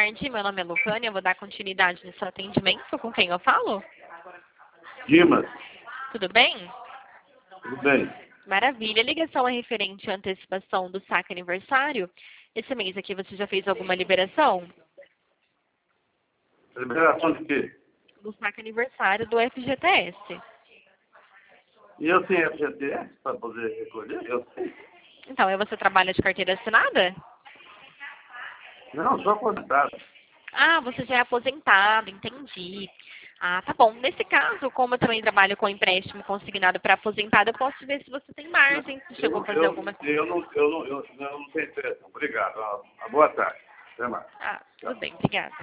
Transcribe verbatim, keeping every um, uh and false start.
tarde, meu nome é Lucânia, eu vou dar continuidade no seu atendimento. Com quem eu falo? Dimas, Tudo bem? tudo bem? Maravilha. A ligação é referente à antecipação do saque aniversário. Esse mês aqui você já fez alguma liberação? Liberação de quê? Do saque aniversário do F G T S. E eu tenho F G T S para poder recolher? Eu sei. Então, e você trabalha de carteira assinada? Não, só aposentado. Ah, você já é aposentado, entendi. Ah, tá bom. Nesse caso, como eu também trabalho com empréstimo consignado para aposentado, eu posso ver se você tem margem, se chegou Eu, a fazer eu, alguma... eu, não, eu, não, eu, eu não tenho interesse. Obrigado. Ah, boa tarde. Até mais. Ah, tudo Tchau. bem, obrigada.